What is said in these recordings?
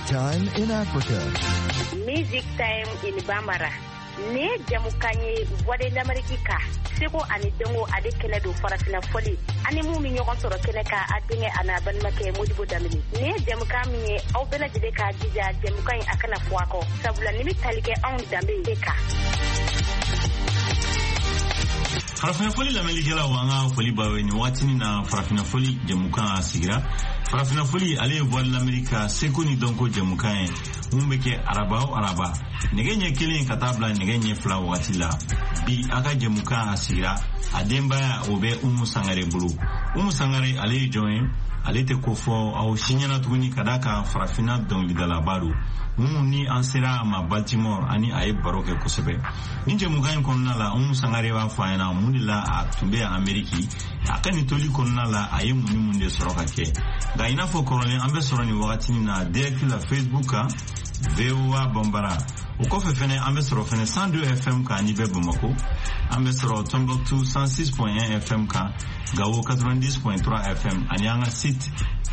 Time in Africa. Music Time in Bambara. Ne jamukanye voix de l'Amérique ka seko ani dengo ade kele do farafina foli ani mu mi ñogon soro kele ka adinge ana ban make modibo damini ne jamukami aw bela jide ka dija jamukany akana fuako sabula nimi talige on dambe ka farafina foli la melikela wanga foli bawe ni watini na farafina foli jamukan asigira farafina foli ale voix de l'Amérique seko ni donko jamukan umbeke araba negenye killing katabla negenye fla watila bi aka jemuka asira ademba obe umusangare bulu umusangare ale join ale te kofo au shinyana tuguni kadaka farafina don lidala baru ni ansera ma Baltimore ani ay baroke kosebe ni jemuka konna la umusangare wa faina munila a tumbe Ameriki akani toli konna la ay munde soroka ke ga ina fo korone ambe soroni wakati na direct la Facebooka VOA Bambara au kofe fene ambesoro fene 102 FM ka ni be Bamako ambesoro Tombouctou 106.1 FM ka Gao 90.3 FM anyanga site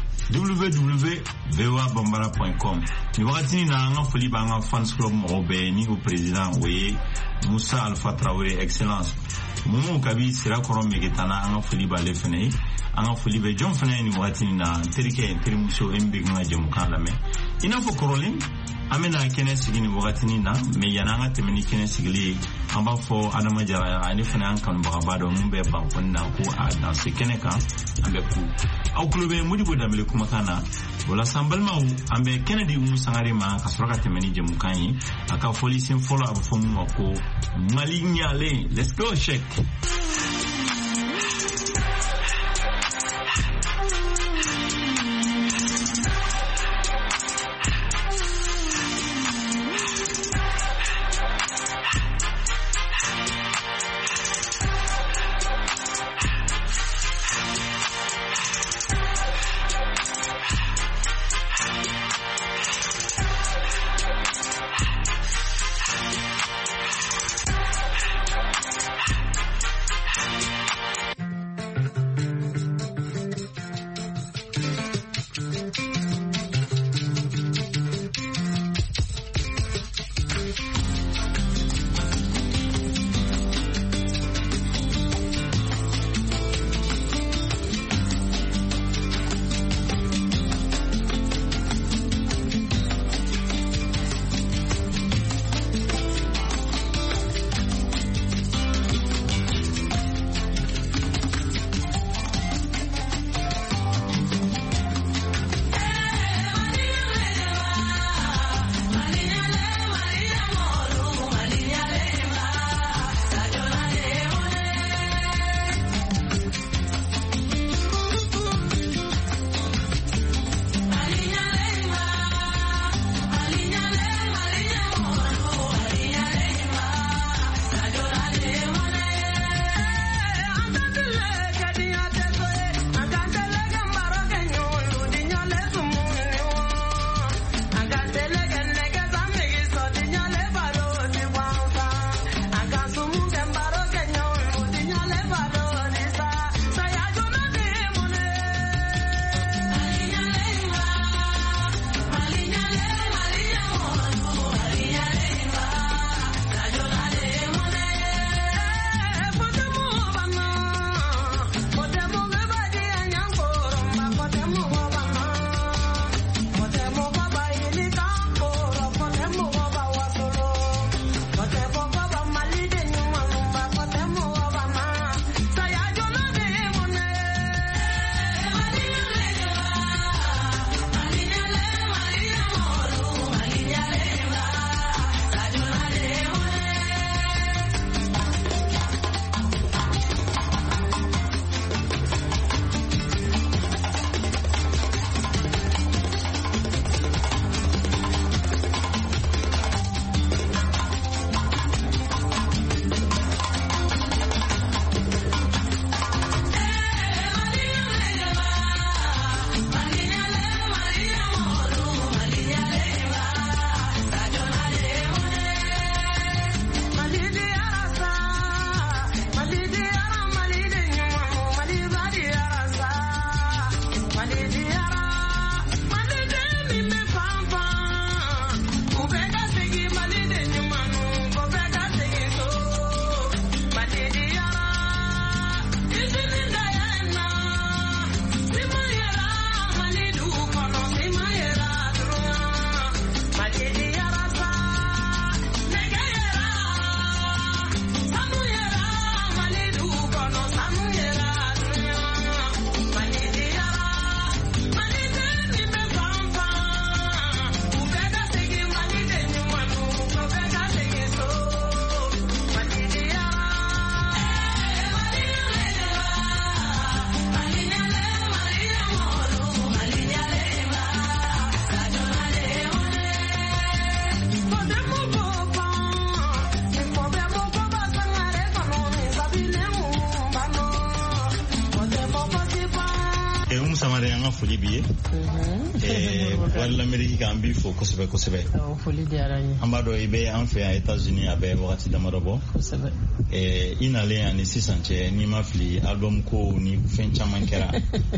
www.voabambara.com ni wakati na anga foli banga fans club mobe ni o president we Moussa Alpha Traoré excellence mumu kabi sira koro megetana anga foli ba le fene anga foli be John fene ni wakati na terike terimuso embe nga jemuka lame ina fo korolin amena kene sigini wakati na me yananga temeni kene sigili amba fo adama jara ani fene an kan bagabado mumbe ba konna ko a dans ce kene ka ambe ku au klube modibo damele kuma kana wala sambalma ambe kene di sangare ma kasroka temeni jemukanyi aka foli sin follow up fo mu ko malignale let's go check. Sangare an ka foli b'i ye voix de l'Amérique an b'i fo kosɛbɛ kosɛbɛ. Foli diyara n ye. An b'a dɔn i bɛ an fɛ yan États-Unis a bɛ wagati damadɔ bɔ. Kosɛbɛ. I nalen ani sisan cɛ n'i ma fili album ko ni fɛn caman kɛra.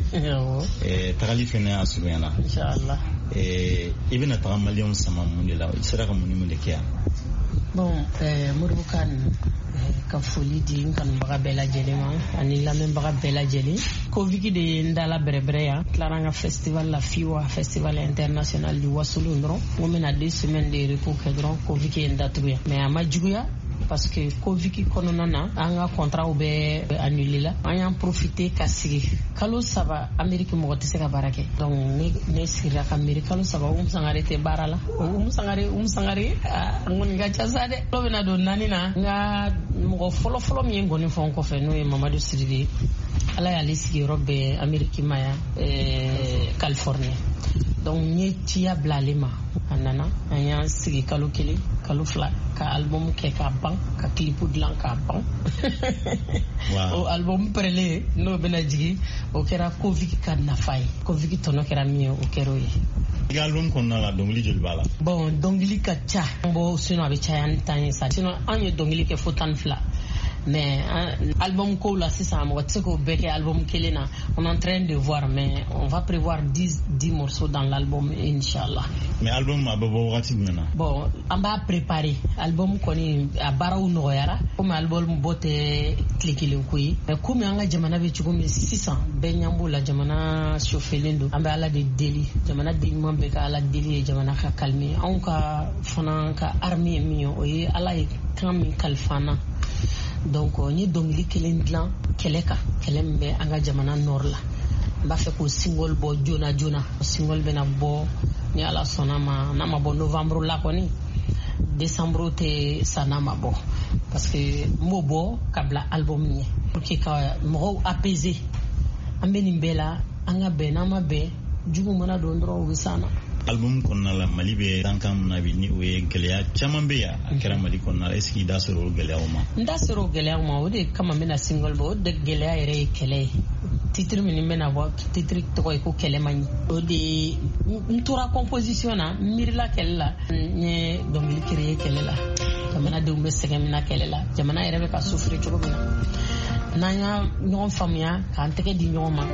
Tagali fɛnɛ y'a surunyana. Inshallah. I bɛna taga maliyɛnw sama mun de la i sera ka mun ni mun de kɛ yan. Bon Modibo Kane ka foli di n kanubaga bɛɛ lajɛlen ma ani lamɛnbaga bɛɛ lajɛlen. Covid de ye n dala bɛrɛbɛrɛ yan tilara n ka festival la FIWA festival international du Wasolo dɔrɔn n ko n bɛna 2 semaines de repos kɛ dɔrɔn Covid ye n datugu yan mais a ma juguya parce que Covid kɔnɔna na an ka contrat bɛɛ annulé la an y'an profiter ka sigi kalo 3 Amérique mɔgɔ tɛ se ka baara kɛ donc ne sigira ka miiri kalo 3 Umu Sangare tɛ baara la Umu Sangare an kɔni ka ca sa dɛ dɔw bɛna don 4 na n ka mɔgɔ fɔlɔfɔlɔ min ye ngɔni fɔ n kɔfɛ n'o ye Mamadu Sidibé ala y'ale sigiyɔrɔ bɛɛ Amérique ma yan Californie donc n ye ciya bila ale ma a nana an y'an sigi kalo 1 kalo 2 ka album kɛ k'a ban ka clip dilan k'a ban o album pɛrɛlen n'o bɛna jigi o kɛra Covid ka nafa ye Covid tɔnɔ kɛra min ye o kɛra o ye. I ka album kɔnɔna la dɔnkili joli b'a la. Bon dɔnkili ka ca bon sinon a bɛ caya ni tan ye sa sinon an ye dɔnkili kɛ fo 12 mais album ko la sisan mɔgɔ tɛ se k'o bɛɛ kɛ album kelen na on est en train de voir mais on va prévoir 10 morceaux dans l'album inchallah. Mais album a bɛ bɔ wagati jumɛn na. Bon an b'a préparer album kɔni a baaraw nɔgɔyara komi album bɔ tɛ tile kelen ko ye mais komi an ka jamana bɛ cogo min sisan bɛɛ ɲɛ b'o la jamana chauffelen don an bɛ ala de deli jamana den ɲuman bɛɛ ka ala deli ye jamana ka calmer anw ka fana ka armée ye min ye o ye ala ye kan min kalifa an na. Donc n ye dɔnkili kelen dilan kɛlɛ kan kɛlɛ min bɛ an ka jamana nord la n b'a fɛ k'o single bɔ joona joona o single bɛna bɔ ni ala sɔnna ma n'a ma bɔ novembre la kɔni décembre tɛ sa n'a ma bɔ parce que n b'o bɔ ka bila album ɲɛ pour que ka mɔgɔw apaiser an bɛ nin bɛɛ la an ka bɛn n'an ma bɛn jugu mana don dɔrɔn u bɛ s'an na. Album kɔnɔna la Mali bɛ dankan mun na bi ni o ye gɛlɛya caman bɛ yan a kɛra Mali kɔnɔna la est-ce que i da sera o gɛlɛyaw ma. N da sera o gɛlɛyaw ma o de kama n bɛna single bɔ o de gɛlɛya yɛrɛ ye kɛlɛ ye titre min bɛna bɔ titre tɔgɔ ye ko kɛlɛ man ɲi o de n tora composition na n miirila kɛlɛ la n ye dɔnkili créer kɛlɛ la jamanadenw bɛ sɛgɛn min na kɛlɛ la jamana yɛrɛ bɛ ka souffrir cogo min na n'an y'a ɲɔgɔn faamuya k'an tɛgɛ di ɲɔgɔn ma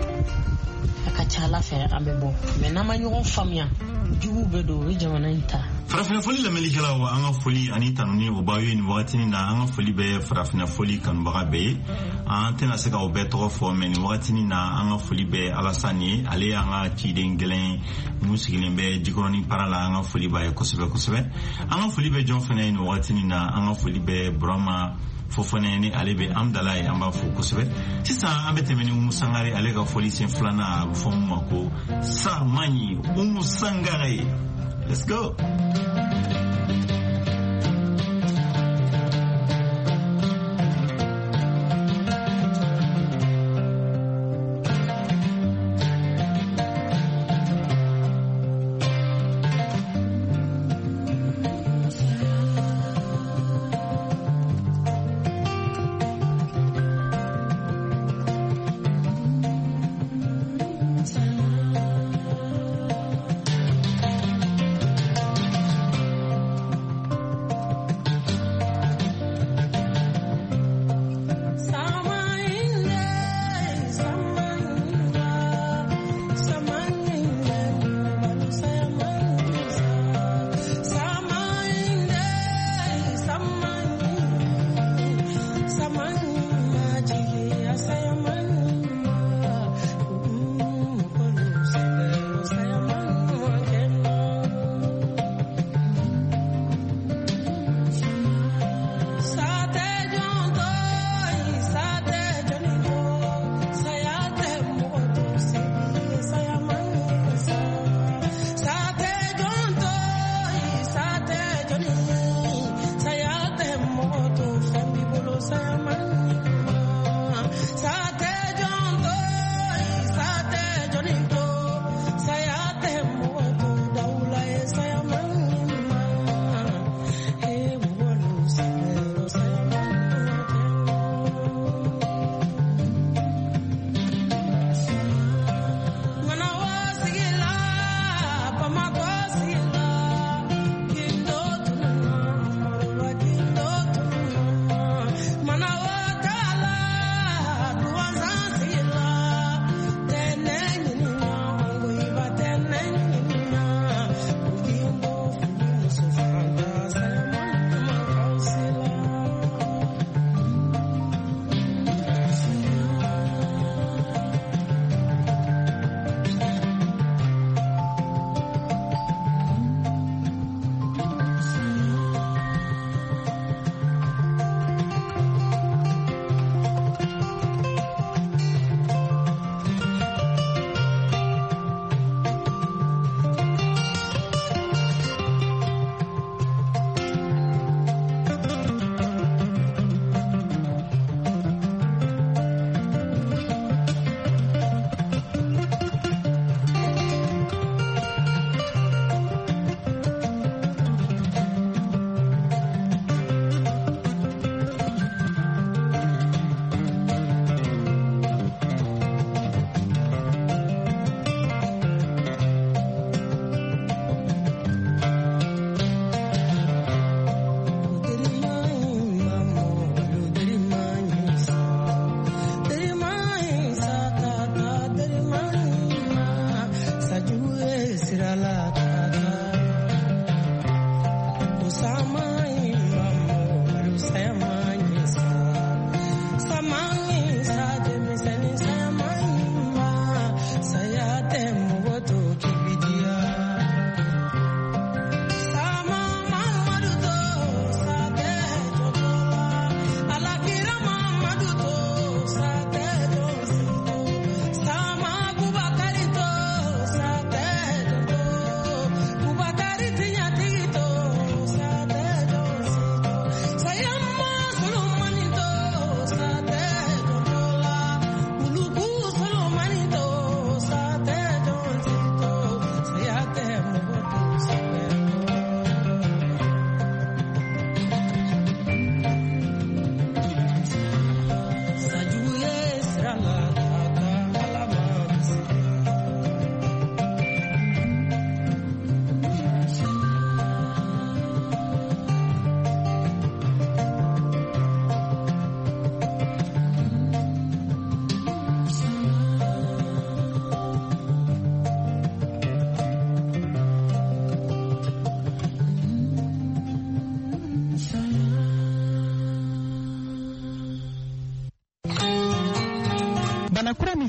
a ka ca ala fɛ an bɛ bɔ mais n'an ma ɲɔgɔn faamuya jugu bɛ don o ye jamana in ta. Farafina foli lamɛnnikɛlaw an ka foli ani tanuni o b'aw ye nin wagatinin na an ka foli bɛ farafina foli kanubaga bɛɛ ye an tɛna se ka o bɛɛ tɔgɔ fɔ mais nin wagatinin na an ka foli bɛ Alasani ye ale y'an ka ciden gɛlɛn mun sigilen bɛ Jikɔrɔni para la an ka foli b'a ye kosɛbɛ kosɛbɛ an ka foli bɛ jɔn fana ye nin wagatinin na an ka foli bɛ Burama Fofana ni ale bɛ Amdala ye an b'a fɔ kosɛbɛ sisan an bɛ tɛmɛ ni Umu Sangare ale ka foli sen filanan a bɛ fɔ mun ma ko sa manɲi Umu Sangare let's go.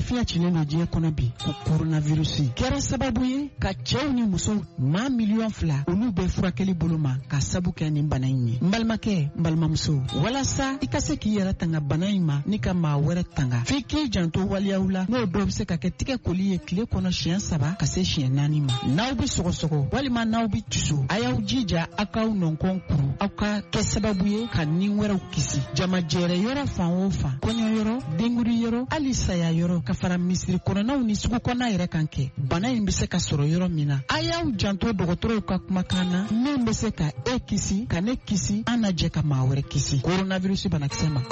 lafiya cilen do diɲɛ kɔnɔ bi ko coronavirus kɛra sababu ye ka cɛw ni musow maa miliyɔn 2 olu bɛ furakɛli bolo ma ka sabu kɛ nin bana in ye. N balimakɛ n balimamuso walasa i ka se k'i yɛrɛ tanga bana in ma ni ka maa wɛrɛ tanga f'i k'i janto waliyaw la n'o dɔw bɛ se ka kɛ tigɛ koli ye tile kɔnɔ siɲɛ 3 ka se siɲɛ 4 ma. N'aw bɛ sɔgɔsɔgɔ walima n'aw bɛ tusu a y'aw jija aw k'aw nɔnkɔn kuru aw ka kɛ sababu ye ka nin wɛrɛw kisi. Jamajɛrɛ yɔrɔ fan o fan kɔɲɔ yɔrɔ denguri yɔrɔ hali saya yɔrɔ ka fara misiri kɔnɔnaw ni sugu kɔnɔna yɛrɛ kan kɛ bana in bɛ se ka sɔrɔ yɔrɔ min na. A y'aw janto dɔgɔtɔrɔw ka kumakan na min bɛ se ka e kisi ka ne kisi an na jɛ ka maa wɛrɛ kisi coronavirus banakisɛ ma.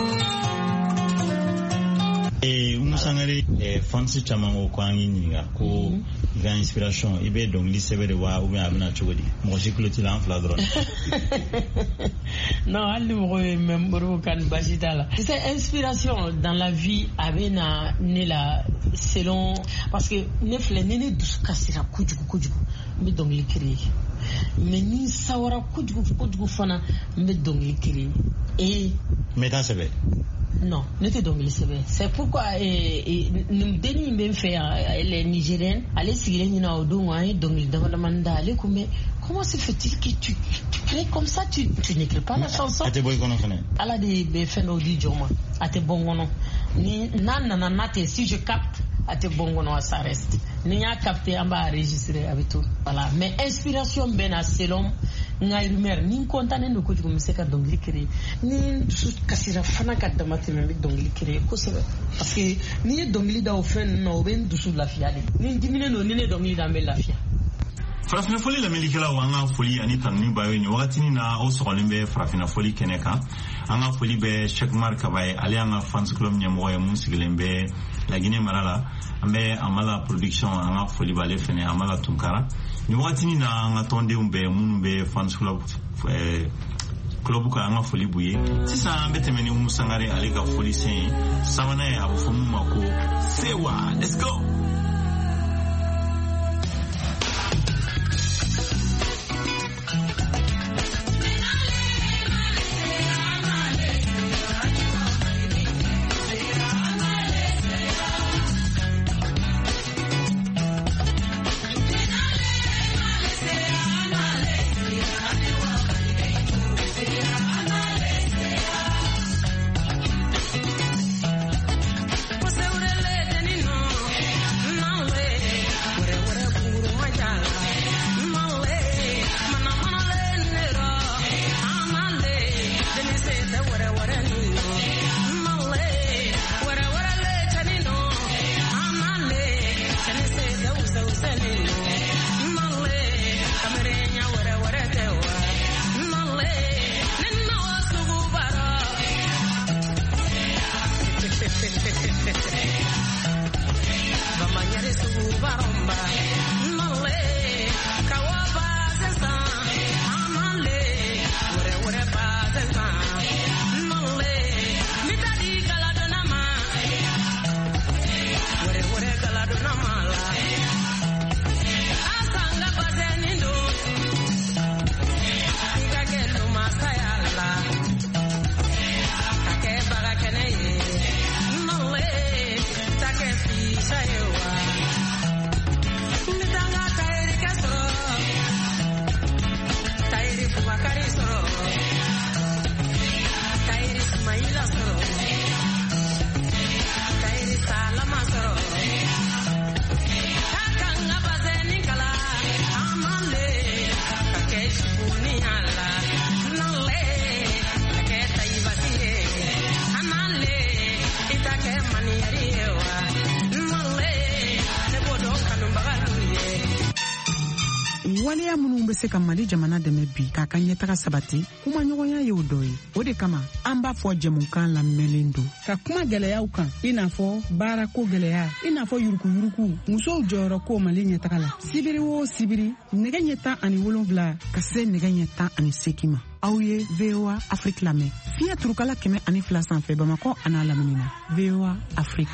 Umusangare fansi caman ko an yi ɲininka ko i ka inspiration i bɛ dɔnkili sɛbɛn de wa ou bien a bɛna cogo di mɔgɔ si tulo t'i la an fila dɔrɔn. Non, hali mɔgɔ ye mɛmuru kan basi t'a la. C'est inspiration dans la vie a bɛ na ne la selon parce que ne filɛ ni ne dusu kasira kojugu n bɛ dɔnkili créer mais ni sawara kojugu fana n bɛ dɔnkili créer et mais t'a sɛbɛn. Non, ne te dɔnkili sɛbɛn. C'est pourquoi nin denni bɛ n fɛ yan elle est nigérienne ale sigilen ɲina o don an ye dɔnkili damadamani da ale ko mais comment se fait-il que tu crées comme ça tu n'écris pas la chanson. A tɛ bɔ i kɔnɔ fɛnɛ. Ala de bɛ fɛn dɔw di jɔn ma a tɛ bɔ n kɔnɔ ni n'a nana n'a tɛ si je capte a tɛ bɔ n kɔnɔ ça reste ni y'a capté an b'a enregistrer a bɛ to voilà mais inspiration bɛ na selon nga rumeur ni kontanen do kojugu mi se ka dɔnkili créer ni dusu kasira fana ka dama tɛmɛ n bɛ dɔnkili créer kosɛbɛ parce que ni ye dɔnkili da o fɛn ninnu na o bɛ n dusu lafiya de ni diminen do ni ne dɔnkili da n bɛ lafiya. Farafina foli lamɛnnikɛlaw an ka foli ani tanuni b'a ye nin wagatinin na aw sɔgɔlen bɛ farafina foli kɛnɛ kan an ka foli bɛ Cheikh Mar Kaba ye ale y'an ka fans club ɲɛmɔgɔ ye mun sigilen bɛ Laginɛ mara la an bɛ Amala production an ka foli b'ale fɛnɛ Amala Tunkara nin wagatinin na an ka tɔndenw bɛ minnu bɛ fans club club ka an ka foli b'u ye sisan an bɛ tɛmɛ ni Umu Sangare ale ka foli sen ye sabanan ye a bɛ fɔ mun ma ko sewa let's go. waleya minnu bɛ se ka Mali jamana dɛmɛ bi k'a ka ɲɛtaga sabati kuma ɲɔgɔnya ye o dɔ ye. O de kama an b'a fɔ jɛmukan lamɛnlen don ka kuma gɛlɛyaw kan i n'a fɔ baarako gɛlɛya i n'a fɔ yurukuyuruku musow jɔyɔrɔ ko Mali ɲɛtaga la sibiri o sibiri nɛgɛ ɲɛ 17 ka se nɛgɛ ɲɛ 18 ma. Aw ye VOA Afrique lamɛn fiɲɛ turukala 102 sanfɛ Bamakɔ a n'a lamini na VOA Afrique.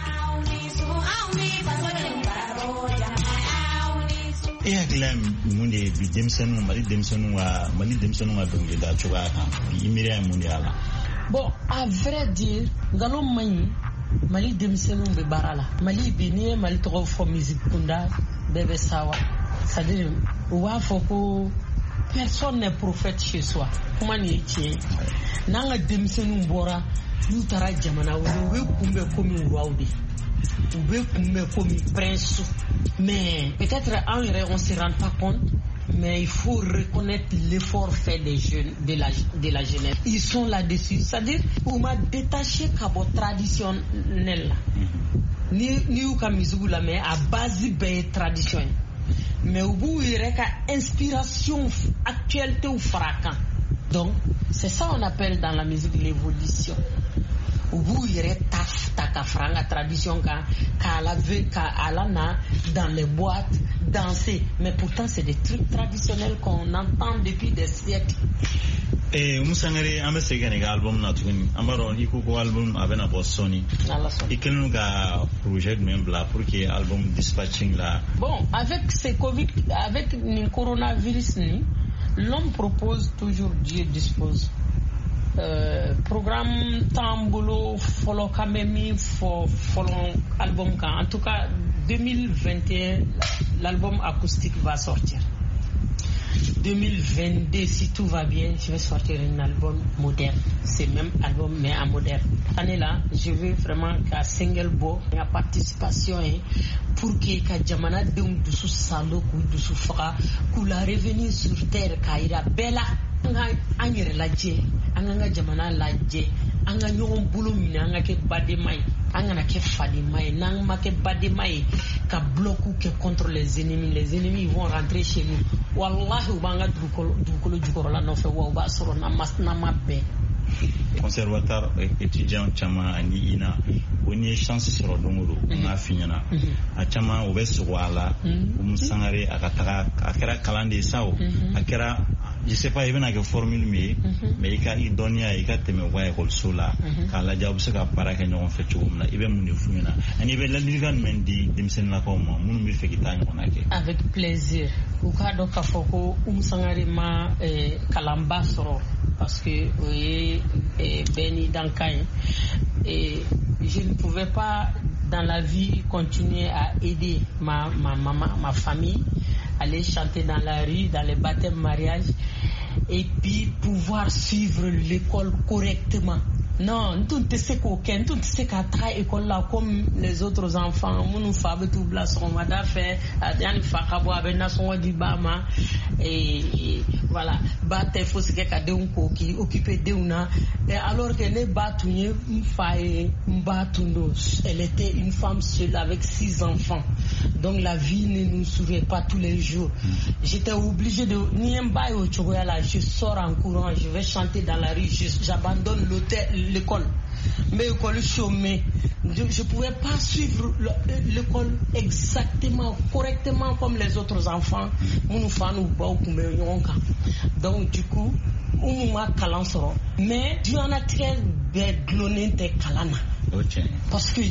E hakilila mun de bi denmisɛnninw Mali denmisɛnninw ka dɔnkilida cogoya kan bi i miiriya ye mun de y'a la? Bon, à vrai dire ngalon man ɲi Mali denmisɛnninw bɛ baara la. Mali bi n'i ye Mali tɔgɔ fɔ musique kunda bɛɛ bɛ sawa. C'est-à-dire u b'a fɔ ko personne n'est prophète chez soi. Kuma nin ye tiɲɛ. N'an ka denmisɛnninw bɔra n'u taara jamana wɛrɛ u bɛ kunbɛn komi roi de. U bɛ kunbɛn komi prince. Mais peut-être anw yɛrɛ on se rend pas compte. Mais il faut reconnaître l'effort fait des jeunes, de la jeunesse. Ils sont là-dessus. C'est-à-dire, on m'a détaché de votre traditionnel. Ni ou ka musique la mais à base de tradition. Mais au bout il y a une inspiration actualité ou fracas. Donc, c'est ça on appelle dans la musique l'évolution. Au bout il y a ta franga tradition ka alana dans les boîtes danser, mais pourtant c'est des trucs traditionnels qu'on entend depuis des siècles. Musangare ambe segane ga album na tuni amaro iko ko album avena bossoni ikenu ga projet même là pour que album dispatching là. Bon, avec ce Covid, avec le coronavirus l'homme propose toujours, Dieu dispose. Programme Tambolo follow Kamemi follow album en tout cas 2021 l'album acoustique va sortir. 2022 si tout va bien je vais sortir un album moderne, c'est même album mais en moderne. Cette année là je veux vraiment qu'à single bo la participation pour que ka jamana de dusu salo ku dusu faka ku la revenir sur terre kaira bella angere laje anga jamana laje anga ñogon bulu min anga ke bademay anga na ke fademay nang ma ke bademay ka bloquer que contre les ennemis vont rentrer chez nous wallahi ubanga dukolo jukorola no fe wa ba soro na masna mabbe. Conservateur étudiant chama ani ina woni chance soro dongoro na finyana a chama obeswala Musangare akataka akera kalande sawo akera je sais pas even avec formule mais il y a donia il y a teme wa école sola kala jabu se ka paraka ñon fe ci wumna ibe mun ni fuñuna ani be la ligan men di dimsen la ko mo mun mi fe kitani ko nake avec plaisir ou ka do ka foko Musangare ma kalamba soro parce que Beni Dankai et je ne pouvais pas dans la vie continuer à aider ma famille, aller chanter dans la rue, dans les baptêmes, mariages et puis pouvoir suivre l'école correctement. Non, tout c'est qu'aucun, tout c'est qu'à travailler école là comme les autres enfants. Mon femme tout bla son mada fait, adian fakabo avec nason du bama et voilà. Batte faut se qu'à de qui occupé de una. Et alors que ne batunye m'faye m'batundo. Elle était une femme seule avec 6 enfants. Donc la vie ne nous souriait pas tous les jours. J'étais obligée de ni un bail au Tchogoyala. Je sors en courant, je vais chanter dans la rue, j'abandonne l'école. Mais l'école chômée, je pouvais pas suivre l'école exactement, correctement comme les autres enfants. Donc du coup, on m'a calansoro. Mais Dieu en a très glonné des kalana. Parce que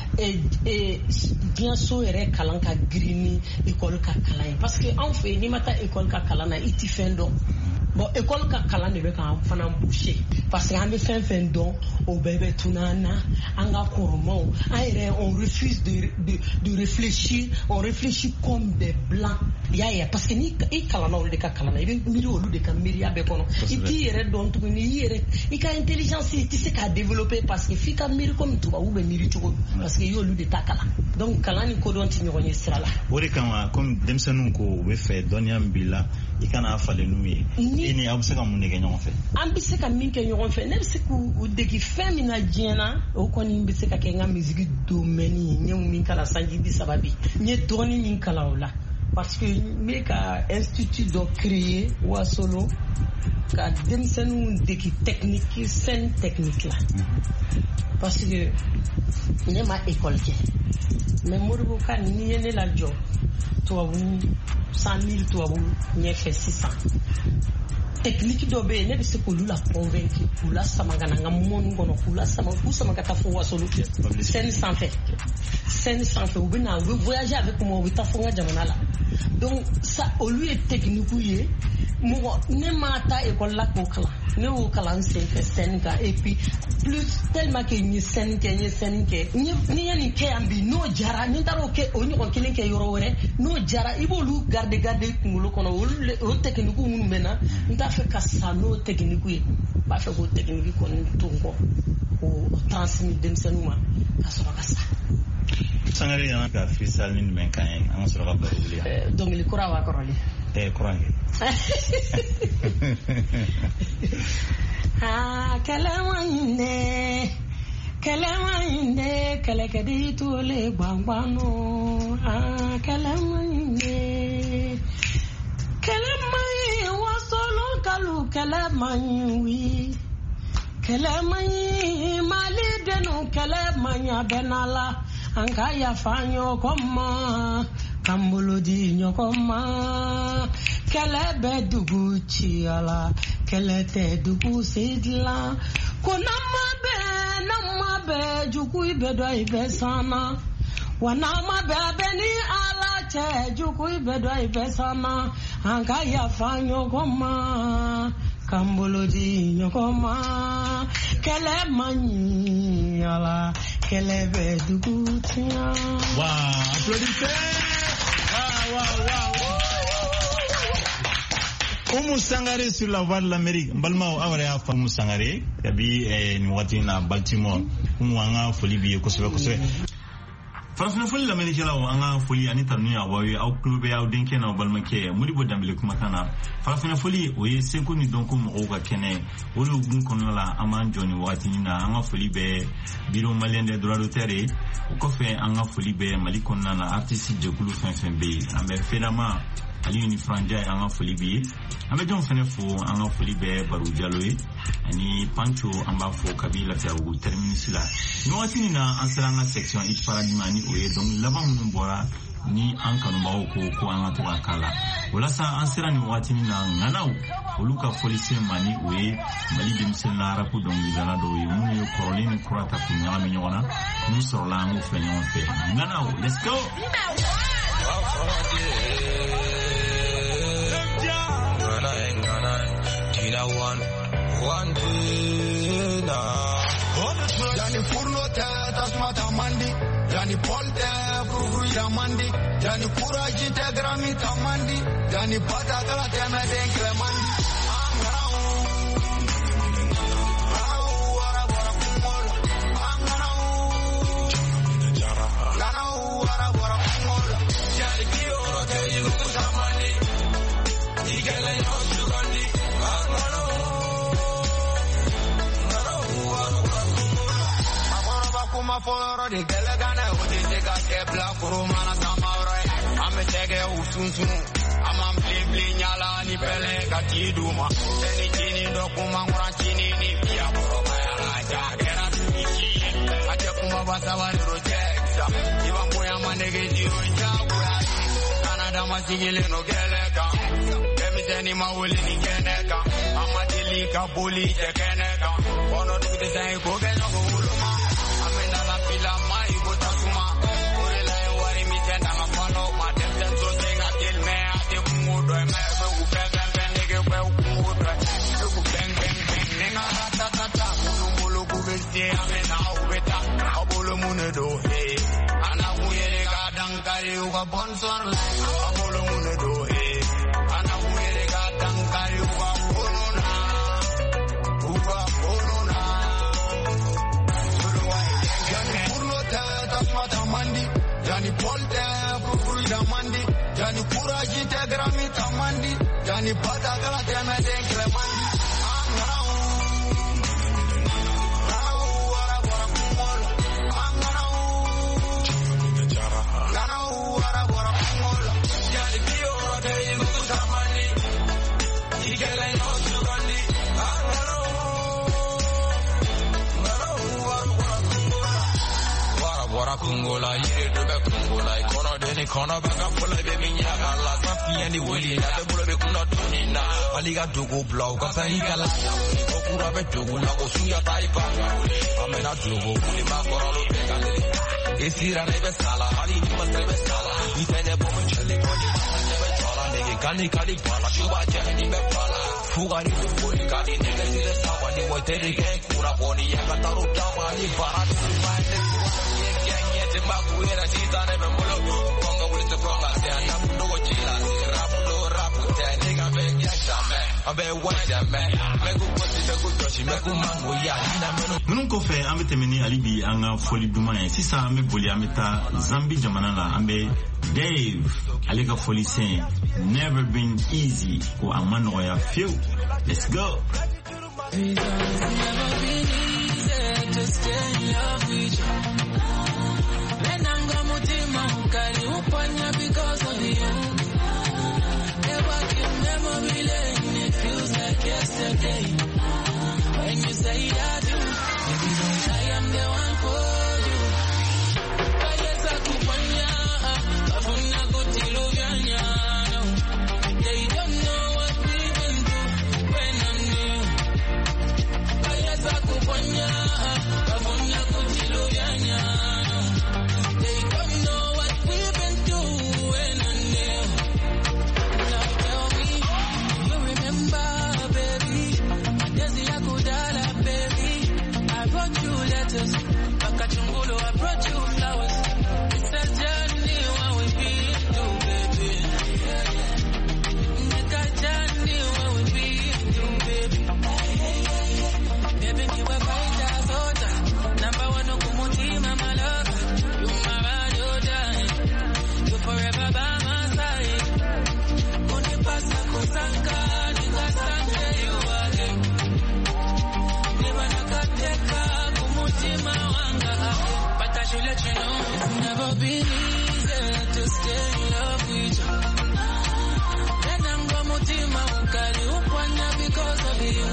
bien sûr il kalanka grini école ka kalaya parce que en fait ni mata école ka kalana iti fendo bon école ka kalana ne be kan fana boucher parce que on be fin don au bébé tunana anga koromo aire on refuse de réfléchir, on réfléchit comme des blancs ya parce que ni kalana o de ka kalana ibe miri olu de ka miri abe kono iti yere don to ni yere ika intelligence ti se ka développer parce que fika miri comme tuba ou be miri tuko parce que yo lu de takala donc kalani ko don ti nyonye sirala wori kan comme demsanu ko we fe donia mbila ikana fale nuye ini abusaka muneke nyongo fe ambiseka minke nyongo fe ne biseku deki femina jena o koni mbiseka kenga musique domeni nyemu minkala sanji bisababi nye doni minkala ola parce que meka institut do créer wa solo ka demsanu deki technique scène technique là parce que ne ma école ke mais morugo kan ni yene la job toi 100,000 toi ni fait 600 technique dobe ne bise ko lula convaincre kula samagana ngamon ngono kula samagata fo wasolo scène sans fait ou bina voyager avec moi wita fonga jamana la donc ça au lieu technique ye mo ne mata école la ko kala ne o kala c'est senga et puis plus tellement que ni senke ni yani ke ambi no jara ni daro ke oni ko kelen ke yoro wore no jara ibolu garde kungulo kono o technique mun mena nta fe ka sano technique ye ba fe ko technique ko tungo o transmit dem senuma ka so ka sa Sangare yana ka freestyle ni men kan an so ka baruli donc le kura wa koroli kurange kalamane kalakadi tole bambano kalamane kalamai wasolo kalu kalamai wi kalamai malidenu kalamai benala anka ya fanyo koma kambulodi nyokoma kelebe dugu chiala kelete dugu sidla konama be juku ibedo ibesana wanama be beni ala che juku ibedo ibesana anka ya fanyo koma kambulodi nyokoma kelemani ala kelebe dugu tia. Wow, applaudissez. Wow. Oumou Sangaré sur la voie de l'Amérique. Mbalmao aware afa Oumou Sangaré kabi ni wati na Baltimore. Oumou anga foli bi kosebe. Farafina foli l'Amérique la anga foli anita nuya wawe au club ya denke na balmake mudibo dambele kuma kana. Farafina foli oye senko ni donko mo oga kene. Olu gun kono la aman joni wati na anga foli be biro malien de droit d'auteur o kofe anga foli be mali konna na artiste jekulu fenfenbe ambe fedama ali ni franja anga foli be ambe jon fene fo anga foli be baru jaloe ani pancho amba fo kabila fa u terminus la no wati na ansaranga section it paradimani oye donc laba mun bora ni an kanu bawo ko an to akala wala sa ansira ni wati na nganau oluka police mani oye mali dimsen na rapu donc bizana do ye mun yo korolin kurata kunya mi nyona nous sur la mo fenyon fe nganau let's go Yani furno te tasmata mandi yani polte furu mandi yani kuraji te grami tamandi yani pata kala te me denkre mandi Foro de gelegane odi tega kebla kurumana samaure ame tege usunsun amam bli nyala ni pele katiduma teni chini do kumangura chini ni pia boroma ya raja era tuishi aje kuma basawa projecta iwa moya manege jiro njabura Canada masigile no gelega kemi teni mawuli ni genega amadili kabuli tekenega ono dukite sai ko geno ko uluma la mai botasuma ore la wari mi tenda ngapano madem tenzo senga til me ate mudo me be u beng nege be u mudo u beng nenga tata mulu ku besti amena u beta abolo munedo he ana uyere ga dankari u ga sponsor la abolo munedo he ana uyere ga dankari u ga corona yani polte furu mandi yani kuraji te grami tamandi yani pata kala te me denkre mandi Kungola yire do be kungola ikono de ni kono banga pola be minya ala safi ani wili na de bolo be kuno tunina aliga dogo blow ka sai kala ko kura be dogo na ko suya tai pa amena dogo kuli ma korolo be kale esira ne be sala ali ni ma be sala itene bo mo chale ko ni Kani kali pala, shuba jani me pala. Fugari tu poli kani nene sile sawa ni wateri ke kura poni ya kataru tama ni para tu mande ye kenge te baku era sita ne me mulo. Konga wuli te konga se anda puno go chila se rapu te nigga me yaksa me. Abe wanja me. Me ku poti me ku toshi me ku mango ya ina meno. Minun kɔfɛ an bɛ tɛmɛ ni hali bi an ka foli duman ye. Sisan an bɛ boli an bɛ taa Zambi jamana la. An bɛ Dave ale ka foli sen never been easy ko a ma nɔgɔya fiyewu. Let's go. It's never been easy to stay in love with you. Menanga mutima ukali upanya because of you. Never keep memory lane, it feels like yesterday. When you say that you, baby, I am the one for you. Kayesa kupanya, kafuna kutiluganya. They don't know what we've been through when I'm new. Kayesa kupanya, kafuna kutiluganya. They don't know what we've been through when I'm new. Now tell me, you remember, baby? Desi Akudala, baby. I brought you letters. Bakachungulo, I brought you flowers. It's a journey when we been through, baby. It's a journey when we been through, baby. Baby, you were fighters, Ota. Number one, Okumutima, my love. You my ride or die. You forever by my side. Kunipasa kusanka, nikasante you again. Never nakateka, kumutima wanga. But I should let you know, it's never been easy to stay in love with you. Then I'm gonna mutima ukali upanya because of you.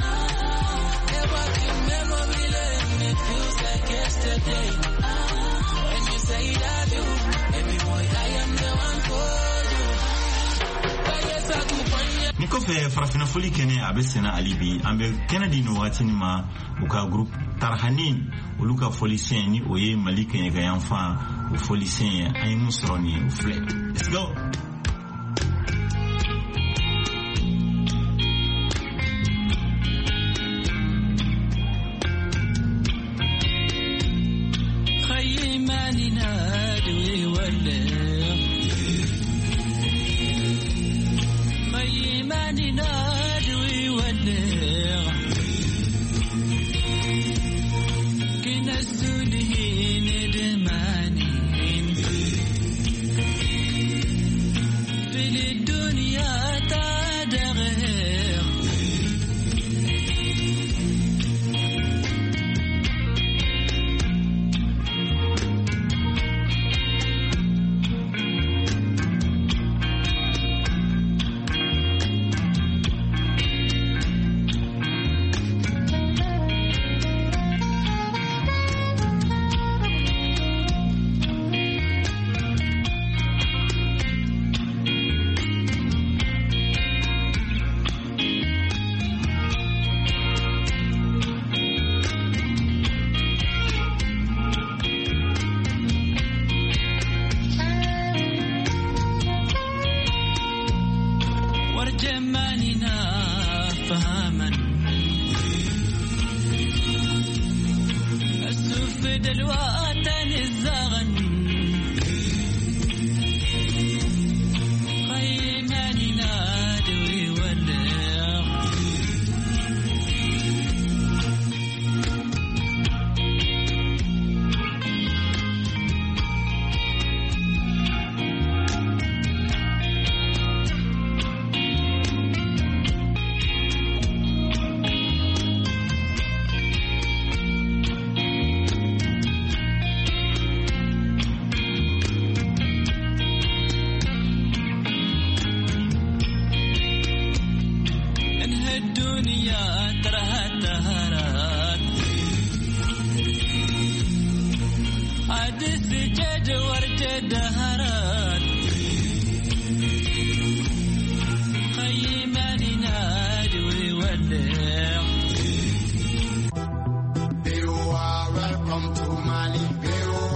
Never keep memory lane, it feels like yesterday. When you say that you, baby boy, I am the one for you. Kayesa kupanya. Ni kɔfɛ farafina foli kɛnɛ a bɛ sɛnɛ hali bi. An bɛ kɛnɛ di nin wagati nin ma u ka groupe Tarhanin olu ka foli sɛn ni o ye Mali kɛɲɛkɛyan fan o foli sɛn ye. An ye mun sɔrɔ nin ye o filɛ. Let's go.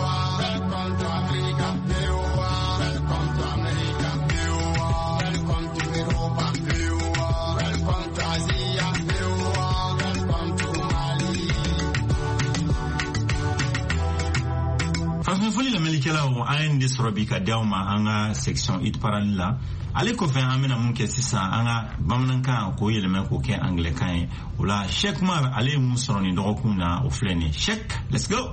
Welcome to an de sɔrɔ bi ka di aw ma an ka section hit parade la ale kɔfɛ an bɛna mun kɛ sisan an ka bamanankan k'o yɛlɛmɛ k'o kɛ anglɛkan ye o la Sheikh Umar ale ye mun sɔrɔ nin dɔgɔkun na o filɛ nin Sheikh, let's go.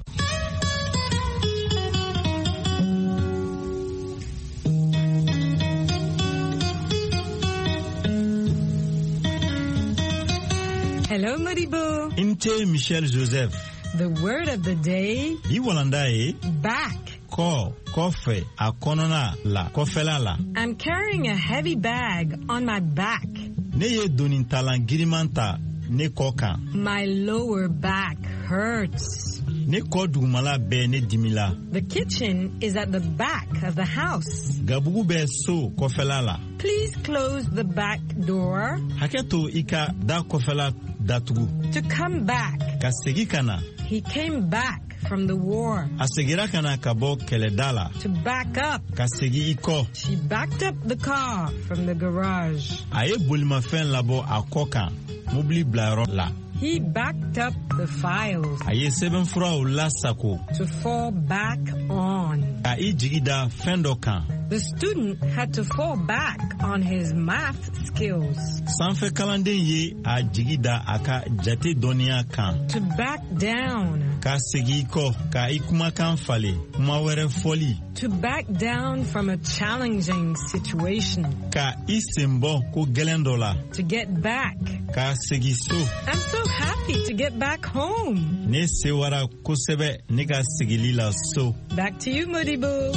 Hello, Modibo. Inte Michel Joseph. The word of the day. Iwalandae. Back. Ko, kofe, akonona la, kofela la. I'm carrying a heavy bag on my back. Ne ye donin talan girimanta ne koka. My lower back hurts. Ne ko dugumala be ne dimila. The kitchen is at the back of the house. Gabugu be so kofela la. Please close the back door. Haketo ika da kofela datugu. To come back. Ka segi kana. He came back from the war. Asegira kana kabo keledala. To back up. Ka segi iko. She backed up the car from the garage. Aye bulimafen labo akoka. Mobili blaro la. He backed up the files. Aye seven fura la sako. To fall back on. Aye jigida fendokan. The student had to fall back on his math skills. Sanfe kalanden ye a jigida aka jate donia kan. To back down. Ka segi ko ka ikuma kan fale kuma were foli. To back down from a challenging situation. Ka isembo ko gelendola. To get back. Ka segi so. I'm so happy to get back home. Ne sewara kosebe ne ka segili la so. Back to you, Modibo.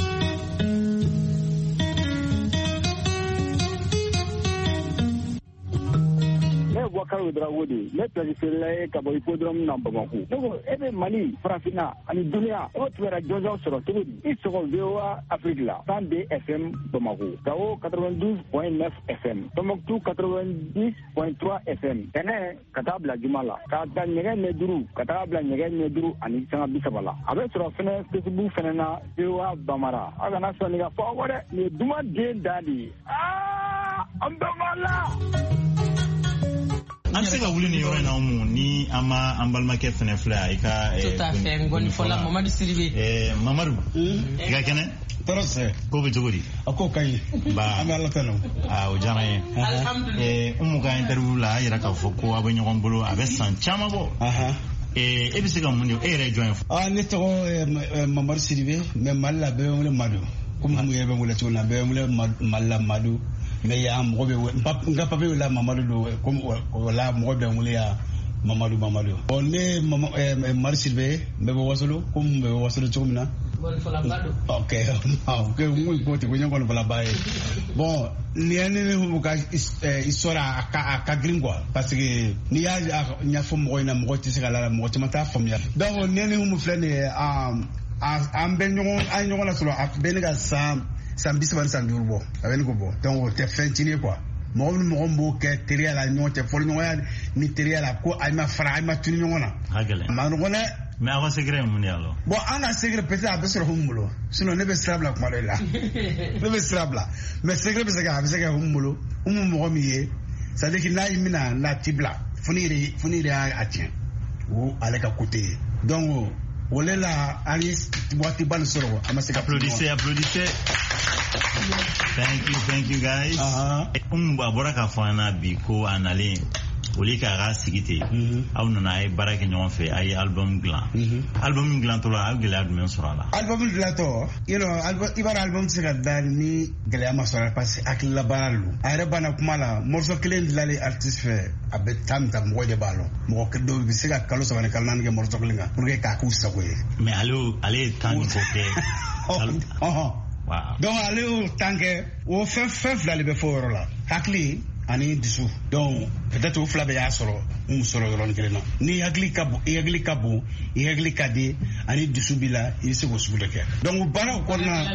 Wakar Drawodi, let us say Kaboi Podrum number one. Every money, Frafina, and Dunia, what were a Joseph Sorotudi, it's all Veoa Africa, Sunday FM, Tomago, Kao 92.9 FM, Tomok 90.3 FM, Tene, Katabla Jumala, Kata Negen Neduru, Katabla Negen Neduru, and Isanga Bisabala. Abbas Rofena, Facebook Fenana, Veoa Bamara, Agana Sonia forward, you do not gain daddy. Ambamala! An se ka wuli ni yɔrɔ in na mu ni an ma an balimakɛ fɛnɛ filɛ a i ka tout à fait ngoni fola Mamadu Sidibe Mamadu i ka kɛnɛ tɔɔrɔ sɛ ko bɛ cogo di a ko ka ɲi an bɛ Ala tanu o diyara n ye alhamdulilayi Umu ka interview la a yira k'a fɔ ko a bɛ ɲɔgɔn bolo a bɛ san caman bɔ e bɛ se ka mun de e yɛrɛ ye jɔn ye ne tɔgɔ Mamadu Sidibe mais Mali la bɛɛ bɛ n wele Madu komi mun yɛrɛ bɛ n wele cogo min na bɛɛ bɛ n wele Mali la Madu mais ya mɔgɔ bɛ n ka papier la Mamadu do comme wala mɔgɔ bɛ n wele ya Mamadu bon ne Mamadu Sidibe n bɛ bɔ Wasolo comme n bɛ bɔ Wasolo cogo min na ok mun ko te ko ɲɔgɔn fɔla ba ye bon ni ye ne humu ka histoire a ka grin quoi parce que ni y'a ɲɛfɔ mɔgɔ in na mɔgɔ tɛ se ka la mɔgɔ caman t'a faamuya donc ni ne humu filɛ nin ye an bɛ ɲɔgɔn la sɔrɔ a bɛ ne ka san 30 san 5 bɔ a bɛ ne ko bɔ donc o tɛ fɛn cinin quoi mɔgɔ ni mɔgɔ b'o kɛ teriya la ɲɔgɔn cɛ fɔliɲɔgɔnya ni teriya la ko a ma fara a ma tunu ɲɔgɔn na ma nɔgɔn dɛ mais aw ka secret ye mun de ye alors bon an ka secret peut-être a bɛ sɔrɔ humu bolo sinon ne bɛ sira bila kuma dɔ la ne bɛ sira bila mais secret bɛ se ka humu bolo humu mɔgɔ min ye c'est à dire que n'a yi mina n'a ti bila fo ni yɛrɛ y'a tiɲɛ o ale ka côté ye donc o le la an ye waati ba nin sɔrɔ a ma se ka applaudissez thank you guys a bɔra k'a fɔ an na bi ko a nalen oli k'a sigi ten aw nana a ye baara kɛ ɲɔgɔn fɛ a ye album dilan album dilantɔ la a ye gɛlɛya jumɛn sɔrɔ a la album dilantɔ i b'a dɔn album tɛ se ka da ni gɛlɛya ma sɔrɔ a la parce que hakilila baara de don a yɛrɛ banna kuma la morceau kelen dilanlen artiste fɛ a bɛ taa min ta mɔgɔ de b'a lɔ mɔgɔ dɔw bɛ se ka kalo 3 ni kalo 4 kɛ morceau kelen kan pour que k'a k'u sago ye mais ale ye temps min kɛ donc ale y'o temps kɛ o fɛn fila de bɛ fɔ o yɔrɔ la hakili ani dusu donc peut-être o fila bɛ y'a sɔrɔ n sɔrɔ yɔrɔnin kelen na ni hakili ka bon i hakili ka bon i hakili ka di ani dusu b'i la i bɛ se k'o sugu de kɛ donc baaraw kɔnɔna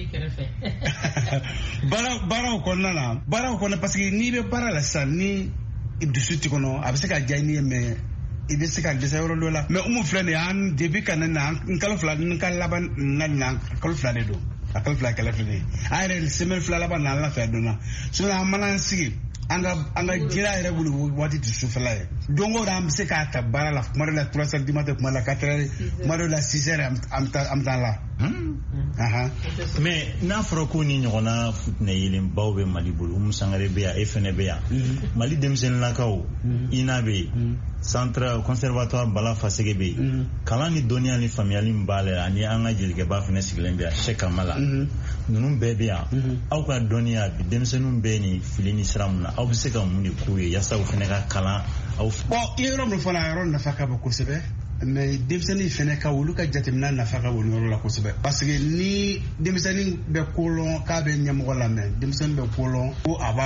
parce que n'i bɛ baara la sisan ni dusu t'i kɔnɔ a bɛ se ka diya i ni ye mais i bɛ se ka dɛsɛ yɔrɔ dɔ la mais umu filɛ nin ye an depuis ka ne na n kalo fila n ka laban na kalo fila de don a kalo fila kɛlɛ filɛ an yɛrɛ semaine fila laban na ala fɛ donna sinon an mana sigi an ka jira yɛrɛ wuli waati tɛ sufɛla ye don o don an bɛ se k'a ta baara la kuma dɔ la 3 heures du matin kuma dɔ la 4 heures kuma dɔ la 6 heures an bɛ taa la mais n'a fɔra ko ni ɲɔgɔnna futinɛ yelenbaw bɛ Mali bolo Sangare bɛ yan e fɛnɛ bɛ yan Mali denmisɛnninlakaw INA bɛ yen centre conservatoire Bala Faseke bɛ yen kalan ni dɔnniya ni faamuyali min b'a la ani an ka jelikɛba fɛnɛ sigilen bɛ yan Cheikh Kamala ninnu bɛɛ bɛ yan aw ka dɔnniya bi denmisɛnninw bɛ ni fili ni sira mun na aw bɛ se ka mun de k'u ye yaasa u fɛnɛ ka kalan aw bon yɔrɔ min fana yɔrɔ nafa ka bon kosɛbɛ mais denmisɛnnin fɛnɛ ka olu ka jateminɛ nafa ka bon yɔrɔ la kosɛbɛ parce que ni denmisɛnnin bɛ kolon k'a bɛ ɲɛmɔgɔ lamɛn denmisɛnnin bɛ kolon ko a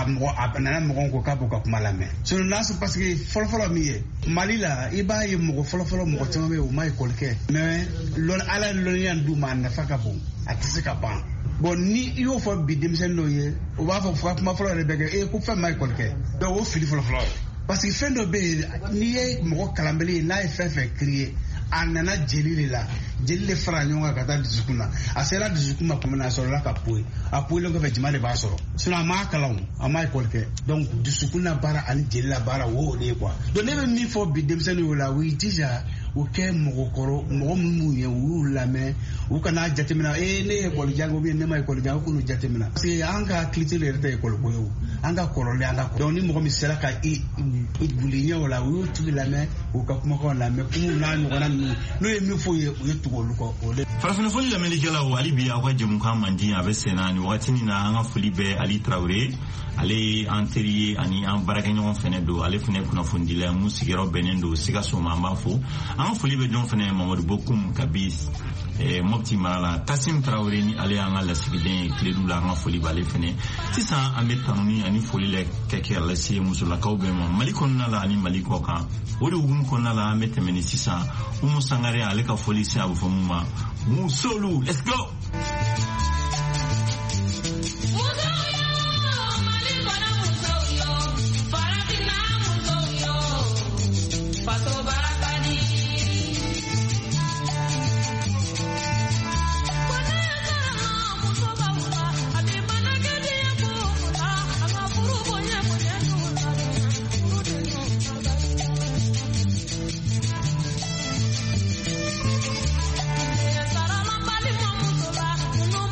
nana mɔgɔw ko k'a b'u ka kuma lamɛn sinon n'a sɔrɔ parce que fɔlɔfɔlɔ min ye Mali la i b'a ye mɔgɔ fɔlɔfɔlɔ mɔgɔ caman bɛ yen u ma école kɛ mais Ala ye lɔnniya d'u ma nafa ka bon a tɛ se ka ban bon ni i y'o fɔ bi denmisɛnnin dɔw ye u b'a fɔ fɔ kuma fɔlɔ yɛrɛ bɛ kɛ ko fɛn ma école kɛ donc o fili fɔlɔfɔlɔ parce que fɛn dɔ bɛ yen n'i ye mɔgɔ kalanbali ye n'a ye fɛn fɛn créer a nana jeli de la jeli de fara ɲɔgɔn kan ka taa dusukun na a sera dusukun ma tuma min na a sɔrɔla ka poyi a poyilen kɔfɛ jama de b'a sɔrɔ sinon a ma kalan a ma école kɛ donc dusukun na baara ani jeli la baara o de ye quoi donc ne bɛ min fɔ bi denmisɛnninw o la u y'i jija u kɛ mɔgɔ minnu ye u y'u lamɛn u kana jateminɛ ne ye école jan ou bien ne ma école jan u k'u jateminɛ parce que an ka culture yɛrɛ tɛ école ko ye o an ka kɔrɔlen an ka donc ni mɔgɔ min sera ka i guli ɲɛ o la u y'u tigi lamɛn u ka kumakanw lamɛn kuma n'a ɲɔgɔnna ninnu n'o ye min fɔ u ye tugu olu kɔ o de. Farafina foli lamɛnnikɛlaw hali bi aw ka jɛmukan man di a bɛ senna ni wagati na an ka foli bɛ Ali Traoré ale an teri ye ani an baarakɛɲɔgɔn fɛnɛ don ale fɛnɛ kunnafonidila mun sigiyɔrɔ bɛnnen don Sikaso ma an b'a fɔ an ka foli bɛ jɔn fɛnɛ Mamadu Bokum kabi Mopti mara la Tasim Traoré ni ale an ka lasigiden ye tile du la an ka foli b'ale fɛnɛ sisan an bɛ tanuni ani foli la kɛkɛ lase musolakaw bɛɛ ma Mali kɔnɔna la ani Mali kɔ kan o de hukumu kɔnɔna la an bɛ tɛmɛ ni sisan Umu Sangare ale ka foli se a bɛ fɔ mun ma Musolu let's go. No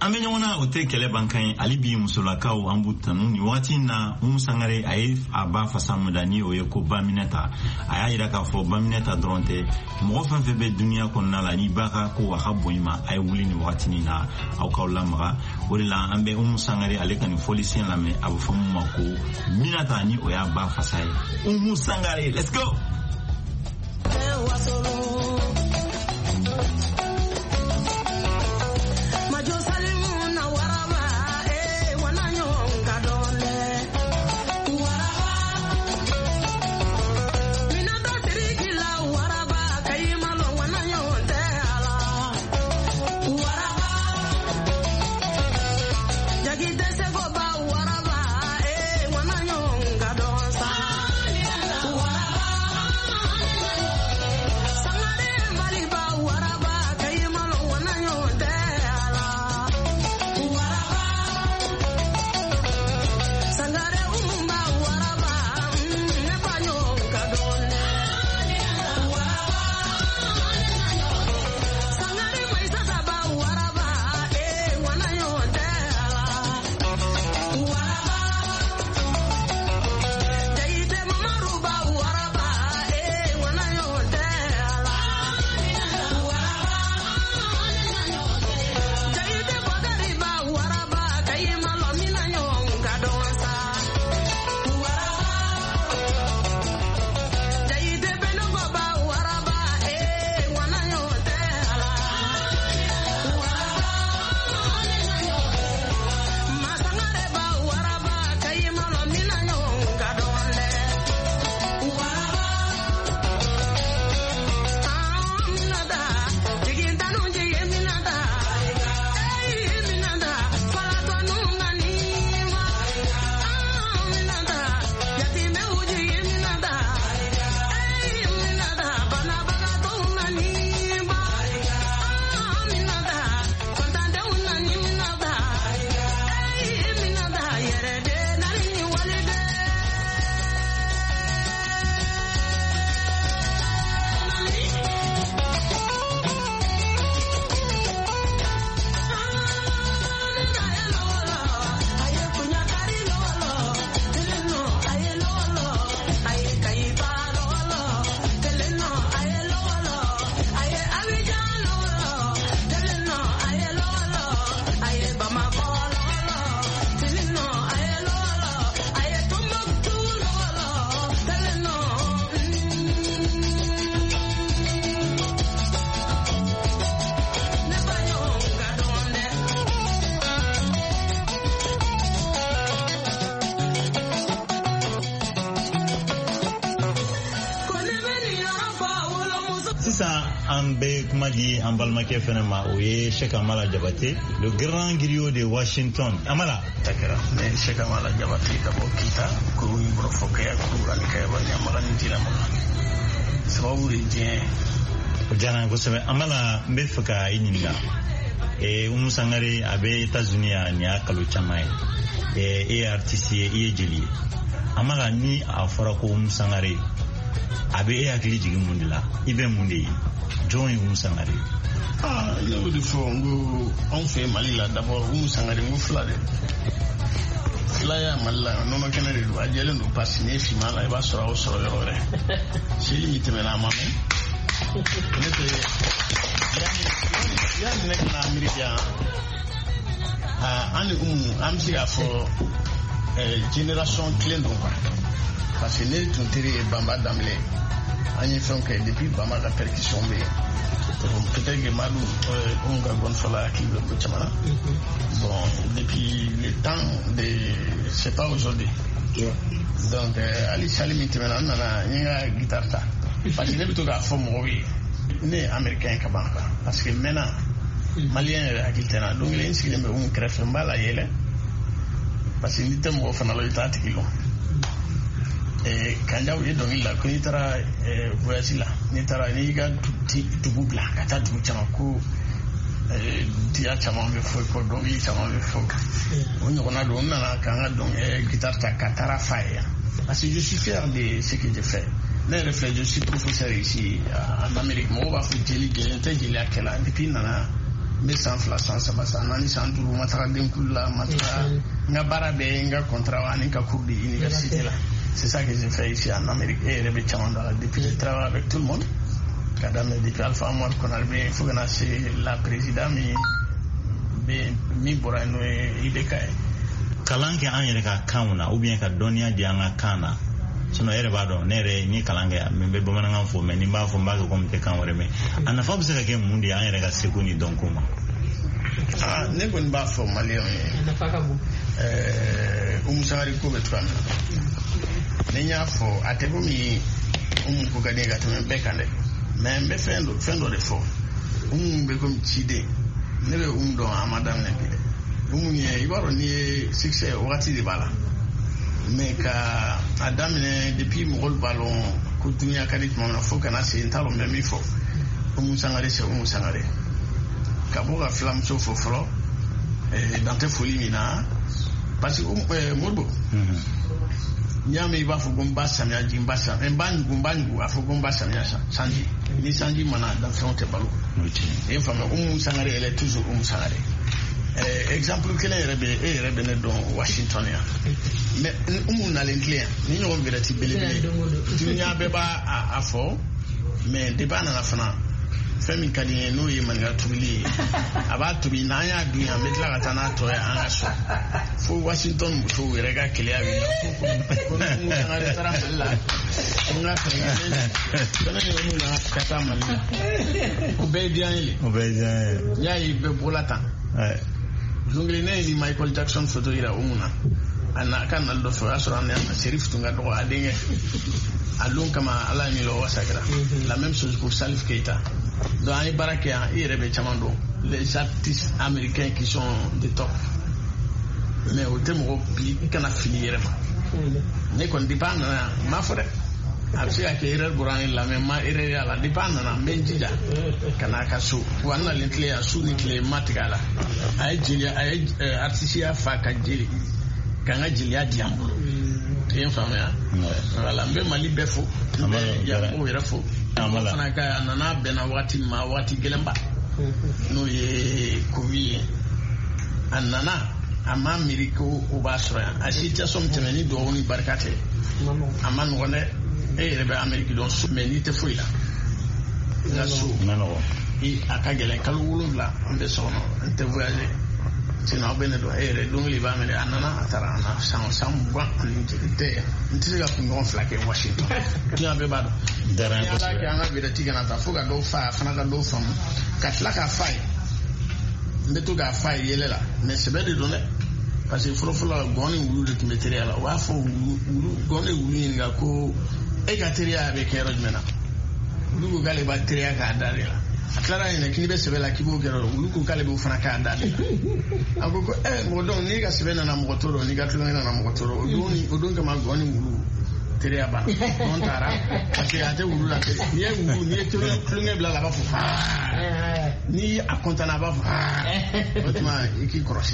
an bɛ ɲɔgɔn na o tɛ kɛlɛ ban kan ye hali bi musolakaw an b'u tanu nin wagati in na Umu Sangare a ye a ba fasa min da ni o ye ko Baminata a y'a yira k'a fɔ Baminata dɔrɔn tɛ mɔgɔ fɛn fɛn bɛ duniya kɔnɔna la n'i ba ka ko a ka bon i ma a ye wuli nin wagati in na aw k'aw lamaga o de la an bɛ Umu Sangare ale ka nin fɔlisen lamɛn a bɛ fɔ mun ma ko Minata ni o y'a ba fasa ye. Umu Sangare, let's go. An bɛ kuma di an balimakɛ fɛnɛ ma o ye Sheikh Amala Jabate le grand griot de Washington. Amala takira ne Sheikh Amala Jabate ka bɔ Kita ko yibro foke ya ko ran ka ba Amala ni tira ma sababu de diɲɛ o diyara n kosɛbɛ. Amala n bɛ fɛ ka i ɲininka Umu Sangare a bɛ États-Unis yan nin y'a kalo caman ye e ye artiste ye i ye jeli ye. Amala ni a fɔra ko Umu Sangare a bɛ e hakili jigin mun de la i bɛ mun de ye jɔn ye Umu Sangare? Ne y'o de fɔ n ko anw fɛ Mali la d'abord Umu Sangare n ko fila de fila y'a Mali la nɔnɔ kɛnɛ de don a jɛlen don parce que n'i ye finman la i b'a sɔrɔ aw sɔrɔ yɔrɔ wɛrɛ seli min tɛmɛna a ma mɛn ne tɛ yanni ne kana Ameriki yan an ni Umu an bɛ se k'a fɔ génération kelen don quoi parce que ne tun teri ye Bamba Dambele an ye fɛnw kɛ depuis Bamba ka percussion bɛ yen peut-être que Madu Umu ka gɔni fɔla hakili bɛ ko caman na bon depuis le temps de c'est pas aujourd'hui donc hali sali min tɛmɛna an nana n ye n ka guitare ta parce que ne bɛ to k'a fɔ mɔgɔw ye ne ye américain ka ban quoi parce que maintenant malien yɛrɛ hakili tɛ n na donc n sigilen bɛ Umu kɛrɛfɛ n b'a la yɛlɛ parce que n'i tɛ mɔgɔ fana la i t'a tigi lɔn kanjaw ye dɔnkili la ko n'i taara voyage la n'i y'i ka dugu bila ka taa dugu caman ko diya caman bɛ fɔ ko dɔnkili caman bɛ fɔ o ɲɔgɔnna don n nana k'an ka guitare ta ka taara f'a ye yan parce que je suis fier de ce que je fais ne yɛrɛ filɛ je suis professeur ici en Amérique mɔgɔw b'a fɔ jeli n tɛ jeliya kɛla depuis n nana me san fila san saba san naani san duuru ma taga denkulu la ma taga n ka baara bɛɛ n ka contrat ani ka cours de université la. C'est ça que j'ai fait ici en Amérique et Rebe Chamandala. Depuis je travaille avec tout le monde. Kadame depuis Alpha Amor Konarbe, il faut que c'est la présidente mi bora no ideka. Kalange an ka kauna ou bien ka donia di an kana. Sono ere bado nere ni kalange membe bamananga fo me ni ba fo mbaga ko mte kan wore me. Ana fa bisa ke mundi an ka sekuni donkuma. Ah, ne ko ba fo malio. Ana fa ka bu. Umusari ko betwa. Nenya fo atebo mi ko gade ga teme bekande mais be fendo de fo be ko chide ne be do amadam ne bi ye ibaro ni succès wati di bala mais ka adam ne depuis mo gol ballon ko dunya kadit mo na fo kana se intalo me mi fo sangare ka bo ga flam so fo fro dans te folie mina parce que morbo nyame ba fo gomba samia jimbasa emban gumbangu afo gomba samia sanji ni sanji mana dans fronte balo et femme sangare elle est toujours sangare exemple que rebe ne don Washington ya mais na l'enclien ni no verati belebele dunya beba afo mais débat na fana femi kadien no ye manga tubili aba tubi na ya dunya metla katana to ya angaso fo Washington fo rega kele abi ko na tara malla nga kana ni na kata malla obedian ya ibe bolata zungli ne ni Michael Jackson photo ira umuna ana kan aldo fo asura ne serif tunga do adenge alon kama ala ni lo wasakra la même chose pour Salif Keita. Donc à Ibarakia, il y a des chamando, les artistes américains qui sont de top. Mais au thème il y a fini. Mais quand dépend ma forêt, après à qui est la même erreur la dépend na benjida kana kaso wana lentle asu ni kle matigala ay jilia ay artisia fa ka jili kanga jilia diambo tien famia wala mbe mali befo ya mo yerafo amala ka nana bena wati gelemba no ye kowi anana ama miriko ubasra asita somtemeni do oni barkate aman wone rebe Amerique don sumeni te fuila la su nano i akagele kalulu la ambe sono te voyager sino bene do donc li va mele anana atara na sam bwa te ga kungon flake Washington ti abe bado daran ko ya ga nga bida tigana ta fuga do fa fana ga do fam ka flaka fai mbeto ga fai yelela mais c'est bête de donner parce que folo goni wulu de material wa fo wulu goni wulu nga ko e gateria avec erojmena lugo gale batteria ka dalila aklara ina kini be sebela kibo gero lugo gale be fana ka dalila agoko mo don ni ga sebena na motoro ni ga tulana na motoro odoni kama goni wulu teria ba on tara parce ate wulu la ni wulu ni tulunge bla la ba fu ni akontana ba fu otma iki krosi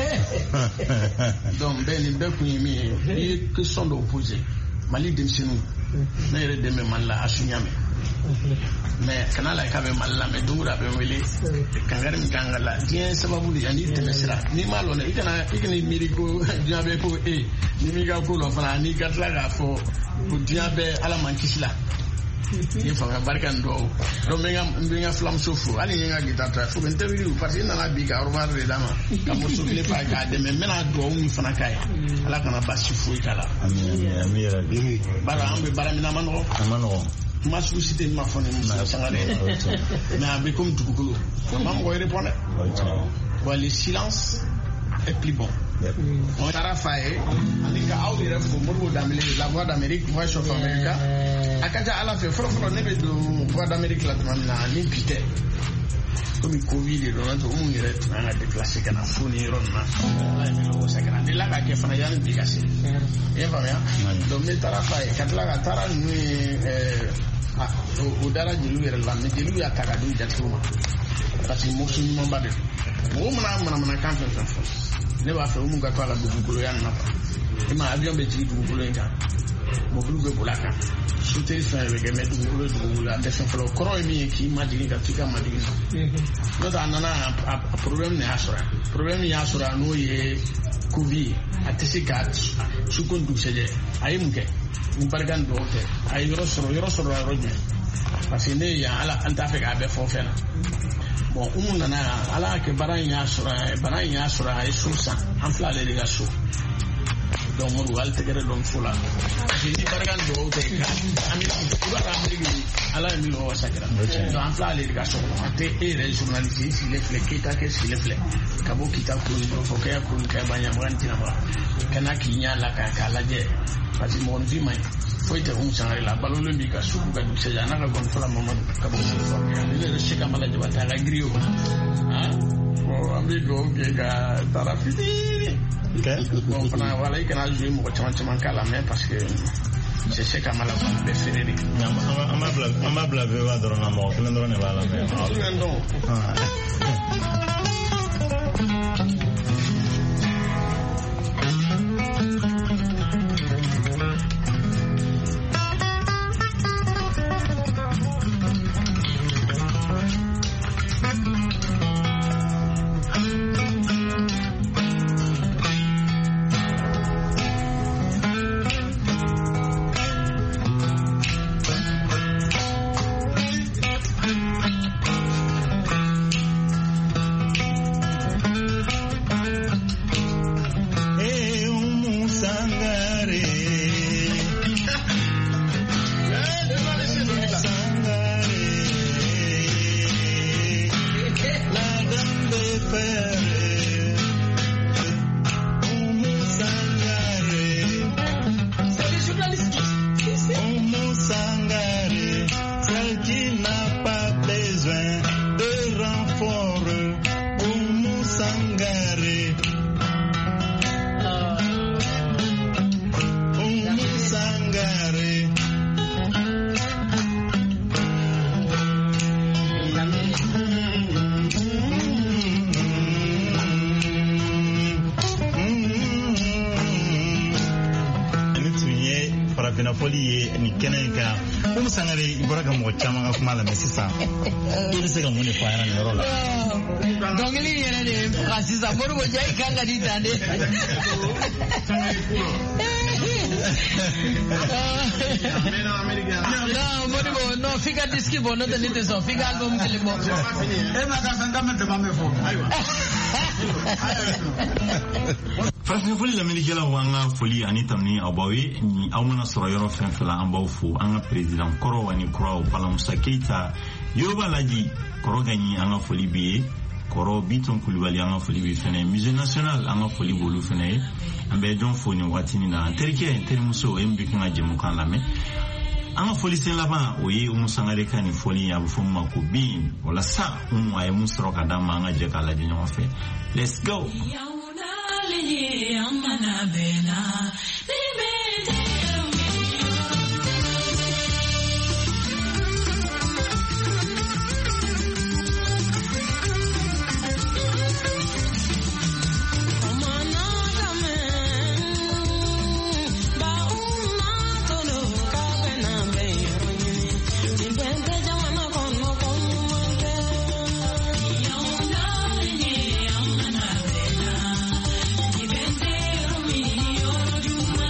donc ben be kunimi ni que sont opposés mali demsenu na yere deme malla asunyame mais kana la ka be malla me dungura be wele kangare mi kangala dien sababu di ani temesira ni malo ne ikani miriko diabe ko ni mi ga ko lo fana ni gatla ga fo ko diabe ala mankisila ni fa barka ndo do menga flam sofu ali nga gitata fo ben tawiru parce que na bi ga orwa re dama ka mo so le pa ga de men mena do mi fana kai ala kana basu fu ikala amira bi bara ambe bara mina manoro masu cité ma fone musa sangare na be comme tukulu mam ko répondre le silence est plus bon. On a fait la voix d'Amérique, Voice of America. Akaja ala fait frofro nebe do voix d'Amérique la tmana ni pité. Comme Covid et Donald on irait na déplacer kana foni ronna. La melo sakana de la ka fana yan bigasi. Et voilà. Donc me tara fait katla ka tara ni o dara jilu yere la me jilu ya takadu jatuma. Parce que mo sunu mo bade. Mo mana kan fa. Ne ba fe umu ga twala dugukolo ya napa ima avion be ji dugukolo ya mo bulu be bulaka suteli fɛn bɛ kɛ mɛ dugukolo a tɛ fɛn fɔlɔ kɔrɔ ye min ye k'i ma jigin ka f'i ka ma jigin n'o tɛ a nana a problème de y'a sɔrɔ yan problème y'a sɔrɔ yan n'o ye covid ye a tɛ se ka suko dugusɛjɛ a ye mun kɛ n barika ni dugawu tɛ a ye yɔrɔ sɔrɔ yɔrɔ jumɛn parce que ne ye yan ala an t'a fɛ k'a bɛɛ fɔ fɛn na bon umu nana yan ala y'a kɛ bana in y'a sɔrɔ a ye so san an fila ale de ka so donc Modibo hali tɛgɛrɛ dɔn fo la parce que ni barika ni dugawu tɛ ala ye min wasa kɛra donc an fila ale de ka so kɔnɔ a tɛ e yɛrɛ journaliste i sigilen filɛ k'ita kɛ sigilen filɛ ka bɔ k'ita kuruni dɔ fɔ k'e kuruni kɛ ba ɲamaga ni tɛna ba kana k'i ɲɛ la k'a lajɛ parce que mɔgɔnifin man ɲi foyi tɛ Umu Sangare la balolen b'i ka sugu ka dugusɛjɛ a n'a ka gɔnifɔla Mamadu ka bɔ Sɛnɛfɔ ne yɛrɛ se ka mala jaba ta a ka giri o bon an bɛ dugawu kɛ ka taara fitini bon fana wala i kana jouer mɔgɔ caman k'a la mais parce que c'est ce ka mala fan bɛɛ feere de an b'a bila VOA dɔrɔn na mɔgɔ kelen dɔrɔn de b'a la farafinafɔli ye nin kɛnɛ in kan Umu Sangare i bɔra ka mɔgɔ caman ka kuma lamɛn sisan i bɛ se ka mun de fɔ a ɲɛna nin yɔrɔ la dɔnkili yɛrɛ de ye faga sisan Modibo ja i kan ka di tan de non Modibo non f'i ka disque bɔ n'o tɛ ne tɛ sɔn f'i ka album kelen bɔ e ma ka fɛn dama tɛmɛ fɔ ayiwa farafinfɔli lamɛnnikɛlaw an ka foli ani tamani aw b'aw ye ni aw mana sɔrɔ yɔrɔ fɛn fɛn la an b'aw fo an ka président kɔrɔ ani kuraw Balamusa Keita Yoruba Laji kɔrɔ ka ɲi an ka foli b'i ye kɔrɔ Biton Kulibali an ka foli b'i fɛnɛ musée national an ka foli b'olu fɛnɛ ye an bɛ jɔn fo nin waatinin na an terikɛ n terimuso e min bɛ kan ka jɛmukan lamɛn an ka foli sen laban o ye Umu Sangare ka nin foli a bɛ fɔ min ma ko bin walasa Umu a ye mun sɔrɔ ka d'an ma an ka jɛ k'a lajɛ ɲɔgɔn fɛ let's go. You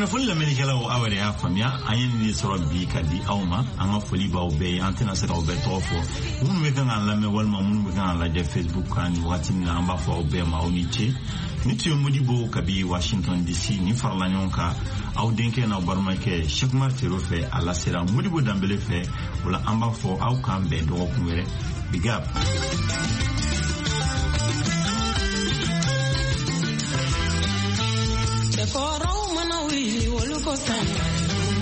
farafina foli lamɛnnikɛlaw aw yɛrɛ y'a faamuya an ye nin de sɔrɔ bi ka di aw ma an ka foli b'aw bɛɛ ye an tɛna se k'aw bɛɛ tɔgɔ fɔ minnu bɛ kan k'an lamɛn walima minnu bɛ kan k'an lajɛ Facebook kan nin wagati min na an b'a fɔ aw bɛɛ ma aw ni ce ni tun ye Modibo kabi Washington DC ni farala ɲɔgɔn kan aw denkɛ n'aw balimakɛ Cheikh Umar Tero fɛ a lasera Modibo Danbele fɛ o la an b'a fɔ aw k'an bɛn dɔgɔkun wɛrɛ big up. Koro mana wili woluko sana